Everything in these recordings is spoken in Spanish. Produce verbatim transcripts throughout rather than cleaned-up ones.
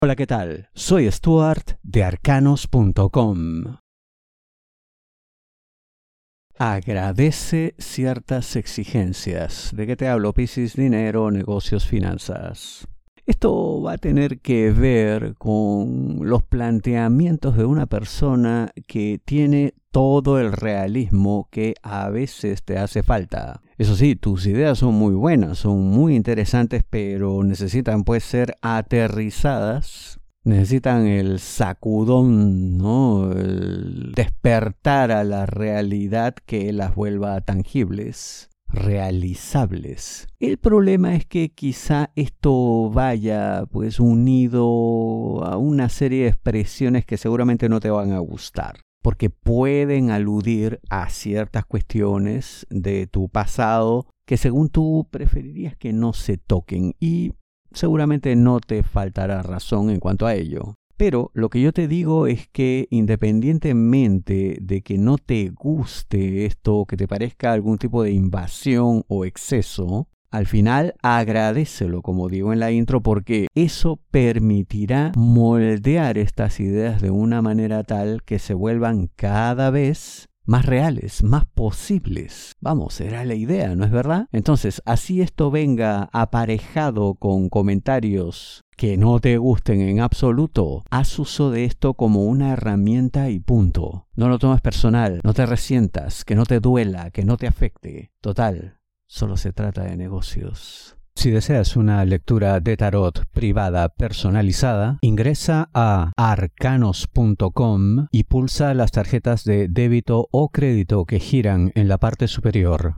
Hola, ¿qué tal? Soy Stuart de arcanos punto com. Agradece ciertas exigencias. ¿De qué te hablo? Piscis, dinero, negocios, finanzas. Esto va a tener que ver con los planteamientos de una persona que tiene todo el realismo que a veces te hace falta. Eso sí, tus ideas son muy buenas, son muy interesantes, pero necesitan pues ser aterrizadas. Necesitan el sacudón, ¿no? El despertar a la realidad que las vuelva tangibles, realizables. El problema es que quizá esto vaya pues unido a una serie de expresiones que seguramente no te van a gustar, porque pueden aludir a ciertas cuestiones de tu pasado que según tú preferirías que no se toquen, y seguramente no te faltará razón en cuanto a ello. Pero lo que yo te digo es que independientemente de que no te guste esto, que te parezca algún tipo de invasión o exceso, al final agradécelo, como digo en la intro, porque eso permitirá moldear estas ideas de una manera tal que se vuelvan cada vez más reales, más posibles. Vamos, será la idea, ¿no es verdad? Entonces, así esto venga aparejado con comentarios que no te gusten en absoluto, haz uso de esto como una herramienta y punto. No lo tomes personal, no te resientas, que no te duela, que no te afecte. Total, solo se trata de negocios. Si deseas una lectura de tarot privada personalizada, ingresa a arcanos punto com y pulsa las tarjetas de débito o crédito que giran en la parte superior.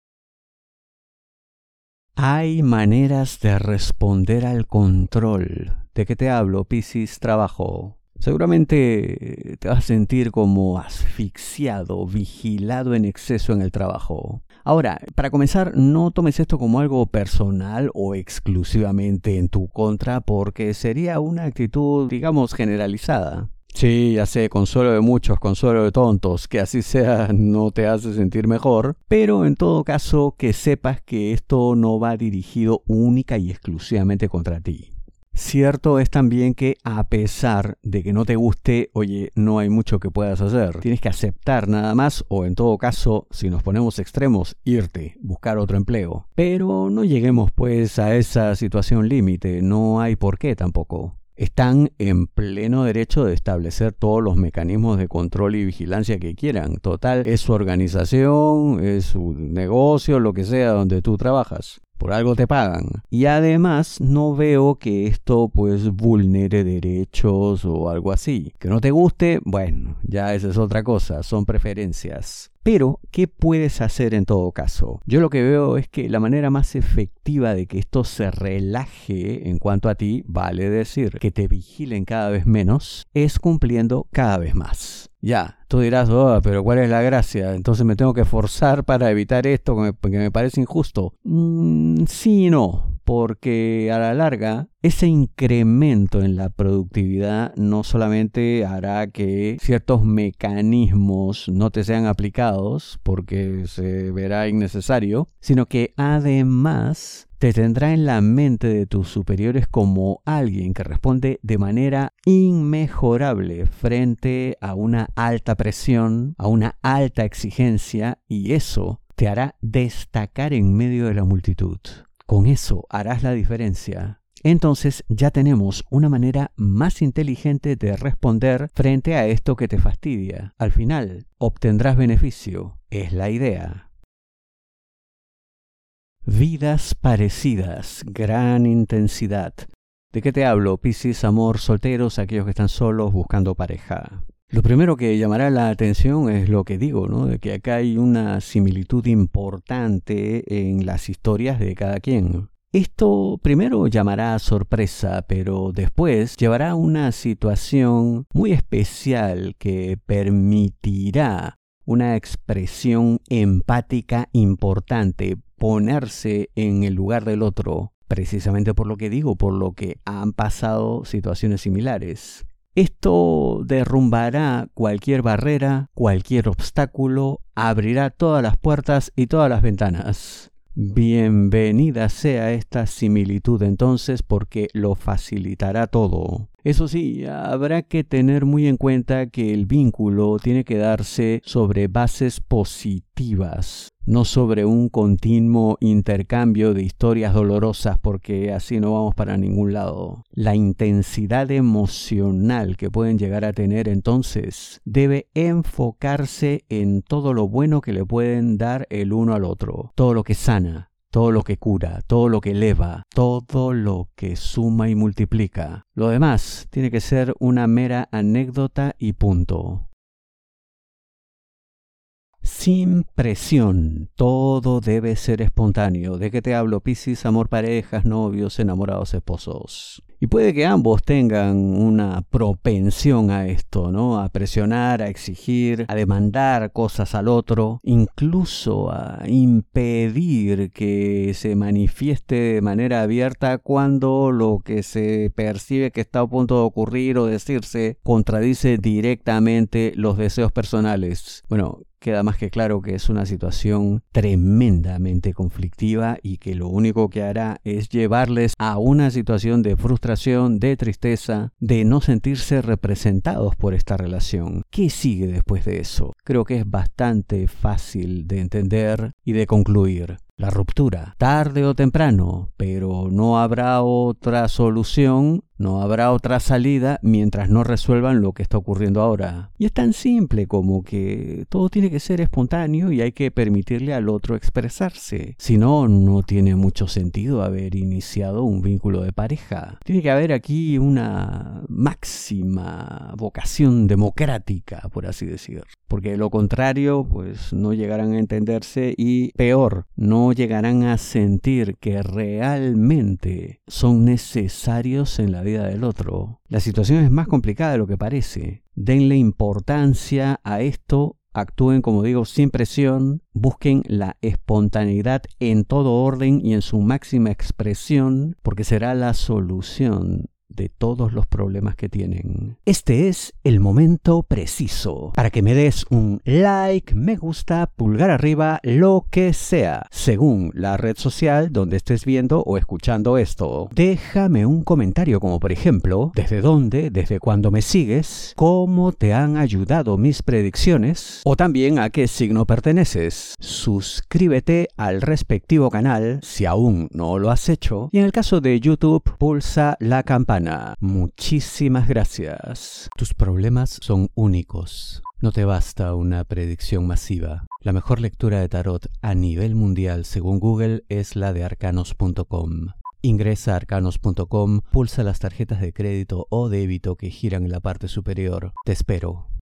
Hay maneras de responder al control. ¿De qué te hablo, Piscis? Trabajo. Seguramente te vas a sentir como asfixiado, vigilado en exceso en el trabajo. Ahora, para comenzar, no tomes esto como algo personal o exclusivamente en tu contra, porque sería una actitud, digamos, generalizada. Sí, ya sé, consuelo de muchos, consuelo de tontos, que así sea no te hace sentir mejor, pero en todo caso que sepas que esto no va dirigido única y exclusivamente contra ti. Cierto es también que a pesar de que no te guste, oye, no hay mucho que puedas hacer. Tienes que aceptar nada más, o en todo caso, si nos ponemos extremos, irte, buscar otro empleo. Pero no lleguemos pues a esa situación límite, no hay por qué tampoco. Están en pleno derecho de establecer todos los mecanismos de control y vigilancia que quieran. Total, es su organización, es su negocio, lo que sea donde tú trabajas. Por algo te pagan. Y además no veo que esto pues vulnere derechos o algo así. Que no te guste, bueno, ya esa es otra cosa, son preferencias. Pero, ¿qué puedes hacer en todo caso? Yo lo que veo es que la manera más efectiva de que esto se relaje en cuanto a ti, vale decir, que te vigilen cada vez menos, es cumpliendo cada vez más. Ya, tú dirás, oh, pero ¿cuál es la gracia? Entonces me tengo que forzar para evitar esto que me, que me parece injusto. Mm, sí y no, porque a la larga ese incremento en la productividad no solamente hará que ciertos mecanismos no te sean aplicados porque se verá innecesario, sino que además te tendrá en la mente de tus superiores como alguien que responde de manera inmejorable frente a una alta presión, a una alta exigencia, y eso te hará destacar en medio de la multitud. Con eso harás la diferencia. Entonces ya tenemos una manera más inteligente de responder frente a esto que te fastidia. Al final, obtendrás beneficio. Es la idea. Vidas parecidas, gran intensidad. ¿De qué te hablo? Piscis, amor, solteros, aquellos que están solos buscando pareja. Lo primero que llamará la atención es lo que digo, ¿no? De que acá hay una similitud importante en las historias de cada quien. Esto primero llamará a sorpresa, pero después llevará a una situación muy especial que permitirá una expresión empática importante, ponerse en el lugar del otro, precisamente por lo que digo, por lo que han pasado situaciones similares. Esto derrumbará cualquier barrera, cualquier obstáculo, abrirá todas las puertas y todas las ventanas. Bienvenida sea esta similitud entonces, porque lo facilitará todo. Eso sí, habrá que tener muy en cuenta que el vínculo tiene que darse sobre bases positivas, no sobre un continuo intercambio de historias dolorosas, porque así no vamos para ningún lado. La intensidad emocional que pueden llegar a tener entonces debe enfocarse en todo lo bueno que le pueden dar el uno al otro, todo lo que sana, todo lo que cura, todo lo que eleva, todo lo que suma y multiplica. Lo demás tiene que ser una mera anécdota y punto. Sin presión, todo debe ser espontáneo. ¿De qué te hablo, Piscis? Amor, parejas, novios, enamorados, esposos. Y puede que ambos tengan una propensión a esto, ¿no? A presionar, a exigir, a demandar cosas al otro, incluso a impedir que se manifieste de manera abierta cuando lo que se percibe que está a punto de ocurrir o decirse contradice directamente los deseos personales. Bueno, queda más que claro que es una situación tremendamente conflictiva y que lo único que hará es llevarles a una situación de frustración, de tristeza, de no sentirse representados por esta relación. ¿Qué sigue después de eso? Creo que es bastante fácil de entender y de concluir. La ruptura, tarde o temprano, pero no habrá otra solución, no habrá otra salida mientras no resuelvan lo que está ocurriendo ahora. Y es tan simple como que todo tiene que ser espontáneo y hay que permitirle al otro expresarse. Si no, no tiene mucho sentido haber iniciado un vínculo de pareja. Tiene que haber aquí una máxima vocación democrática, por así decir. Porque de lo contrario, pues no llegarán a entenderse y peor, no llegarán a sentir que realmente son necesarios en la vida del otro. La situación es más complicada de lo que parece. Denle importancia a esto, actúen, como digo, sin presión, busquen la espontaneidad en todo orden y en su máxima expresión, porque será la solución de todos los problemas que tienen. Este es el momento preciso para que me des un like, me gusta, pulgar arriba, lo que sea, según la red social donde estés viendo o escuchando esto. Déjame un comentario como por ejemplo, desde dónde, desde cuándo me sigues, cómo te han ayudado mis predicciones o también a qué signo perteneces. Suscríbete al respectivo canal si aún no lo has hecho y en el caso de YouTube pulsa la campana. Muchísimas gracias. Tus problemas son únicos. No te basta una predicción masiva. La mejor lectura de tarot a nivel mundial, según Google, es la de arcanos punto com. Ingresa a arcanos punto com, pulsa las tarjetas de crédito o débito que giran en la parte superior. Te espero.